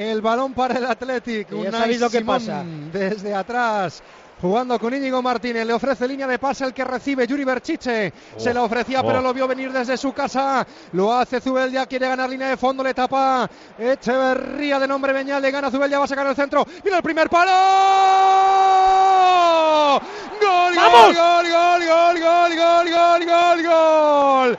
el balón para el Athletic. ¿Sabéis lo que pasa? Desde atrás, jugando con Íñigo Martínez, le ofrece línea de pase el que recibe Yuri Berchiche, se la ofrecía pero lo vio venir desde su casa, lo hace Zubeldia, quiere ganar línea de fondo, le tapa Echeverría de nombre Beñat, le gana Zubeldia, va a sacar el centro, mira el primer palo, gol, ¡vamos! gol, gol, gol, gol, gol, gol, gol, gol,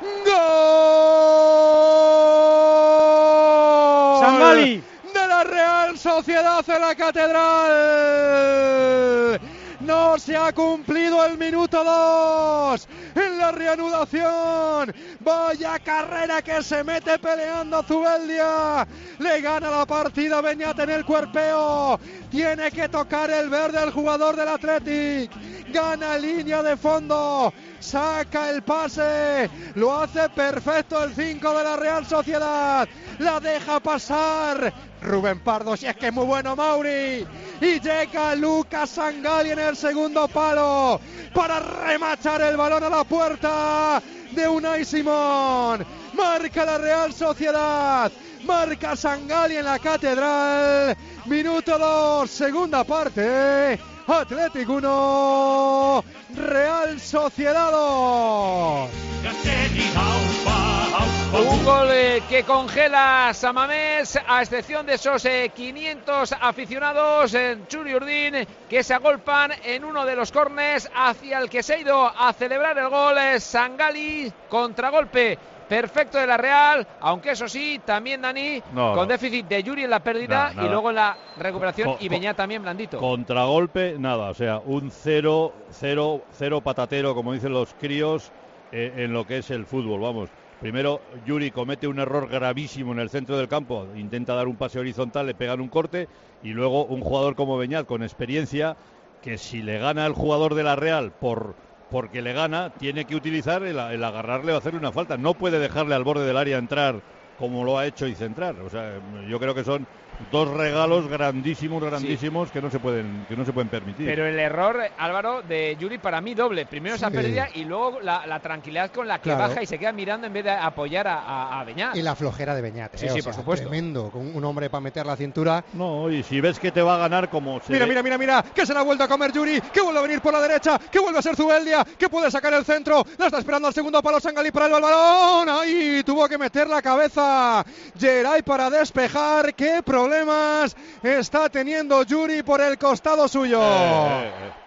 gol, Sangali de la Real Sociedad en la Catedral. No se ha cumplido el minuto 2 en la reanudación. Vaya carrera que se mete peleando Zubeldia. Le gana la partida Beñat en el cuerpeo. Tiene que tocar el verde el jugador del Athletic. Gana línea de fondo. Saca el pase. Lo hace perfecto el 5 de la Real Sociedad. La deja pasar Rubén Pardo, si es que es muy bueno Mauri. Y llega Lucas Sangali en el segundo palo para remachar el balón a la puerta de Unai Simón. Marca la Real Sociedad. Marca Sangali en la Catedral. Minuto 2, segunda parte. Athletic 1, Real Sociedad 2. Un gol que congela San Mamés, a excepción de esos 500 aficionados en Txuri Urdin que se agolpan en uno de los córners hacia el que se ha ido a celebrar el gol. Sangali, contragolpe perfecto de la Real, aunque eso sí, también Dani, con déficit de Yuri en la pérdida y luego en la recuperación y Beñat también blandito. Contragolpe, nada, o sea, un 0 patatero, como dicen los críos, en lo que es el fútbol, vamos. Primero, Yuri comete un error gravísimo en el centro del campo, intenta dar un pase horizontal, le pegan un corte, y luego un jugador como Beñat, con experiencia, que si le gana el jugador de la Real porque le gana, tiene que utilizar el agarrarle o hacerle una falta. No puede dejarle al borde del área entrar como lo ha hecho y centrar. O sea, yo creo que son dos regalos grandísimos que no se pueden permitir. Pero el error, Álvaro, de Yuri para mí doble. Primero esa pérdida y luego la tranquilidad con la que baja y se queda mirando en vez de apoyar a Beñat. Y la flojera de Beñat. Sí, por supuesto. Tremendo, con un hombre para meter la cintura. No, y si ves que te va a ganar como Mira, que se la ha vuelto a comer Yuri, que vuelve a venir por la derecha, que vuelve a ser Zubeldia, que puede sacar el centro, la está esperando al segundo palo Sangali para el balón, ahí tuvo que meter la cabeza Geray para despejar. Qué problemas está teniendo Yuri por el costado suyo.